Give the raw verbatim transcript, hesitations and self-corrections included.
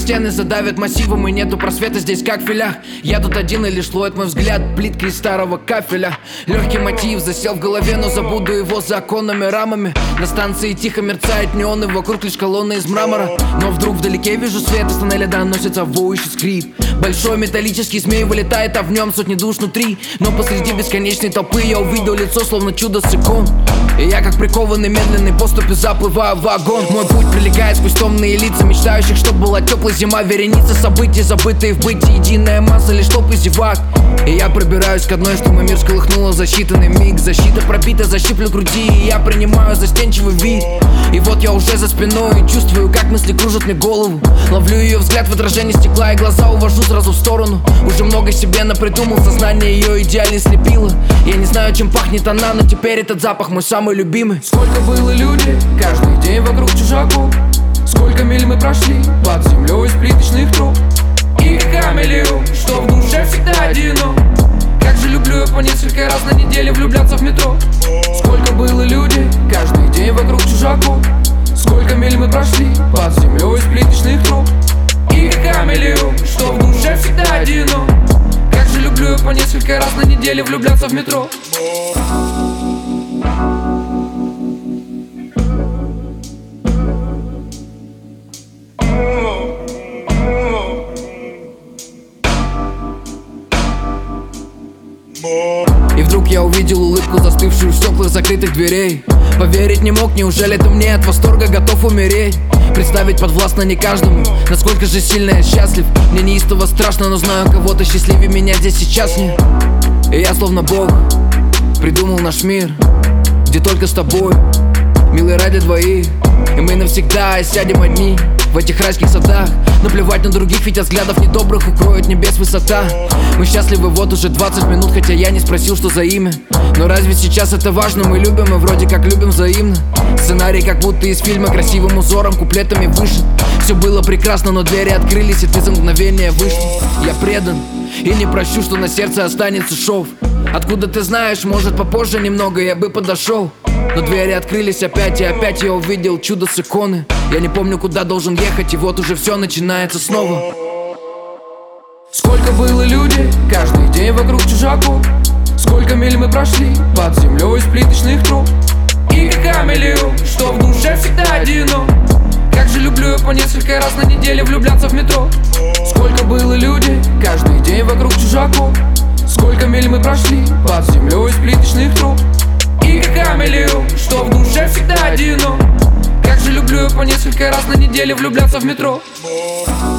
стены задавят массивом, и нету просвета здесь как в филях. Я тут один, и лишь ловит мой взгляд плитка из старого кафеля. Легкий мотив засел в голове, но забуду его за оконными рамами. На станции тихо мерцают неоны, вокруг лишь колонны из мрамора. Но вдруг вдалеке вижу свет, из тоннеля доносится воющий скрип. Большой металлический змей вылетает, а в нем сотни душ внутри. Но посреди бесконечной толпы я увидел лицо, словно чудо с икон. И я как прикованный медленной поступью заплываю в вагон. Мой путь пролегает сквозь томные лица мечтающих, чтоб была теплая зима. Вереница событий, забытые в бытии, единая масса лишь толпы зевак. И я пробираюсь к одной, что мой мир сколыхнула за считанный миг. Защита пробита, защиплю груди, и я принимаю застенчивый вид. И вот я уже за спиной и чувствую, как мысли кружат мне голову. Ловлю ее взгляд в отражении стекла, и глаза увожу сразу в сторону. Уже много себе напридумал, сознание ее идеально слепило. Я не знаю, чем пахнет она, но теперь этот запах мой самый любимый. Сколько было людей, каждый день вокруг чужаков. Сколько миль мы прошли под землей из плиточных труб. И камелью, что в душе всегда одино. Как же люблю я по несколько раз на неделе влюбляться в метро. Сколько было людей, каждый день вокруг чужаков. Сколько миль мы прошли под землей из плиточных труб. И камелью, что в душе всегда одино. Как же люблю я по несколько раз на неделе влюбляться в метро. И вдруг я увидел улыбку, застывшую в стеклах закрытых дверей. Поверить не мог, неужели ты мне от восторга готов умереть? Представить подвластно не каждому, насколько же сильно я счастлив. Мне неистово страшно, но знаю кого-то счастливее меня здесь сейчас нет. И я словно Бог придумал наш мир, где только с тобой, милый, ради двоих. И мы навсегда сядем одни в этих райских садах. Наплевать на других, ведь от взглядов недобрых укроет небес высота. Мы счастливы вот уже двадцать минут, хотя я не спросил, что за имя. Но разве сейчас это важно? Мы любим и вроде как любим взаимно. Сценарий как будто из фильма, красивым узором, куплетами вышит. Все было прекрасно, но двери открылись, и ты за мгновение вышла. Я предан и не прощу, что на сердце останется шов. Откуда ты знаешь, может попозже немного я бы подошел. Но двери открылись опять, и опять я увидел чудо с иконы. Я не помню, куда должен ехать, и вот уже все начинается снова. Сколько было людей, каждый день вокруг чужаков. Сколько миль мы прошли под землей из плиточных труб. И камелью, что в душе всегда одино. Как же люблю я по несколько раз на неделе влюбляться в метро. Сколько было людей, каждый день вокруг чужаков. Сколько миль мы прошли под землей из плиточных труб. И камелью, что в душе всегда одино. Как же люблю я по несколько раз на неделе влюбляться в метро.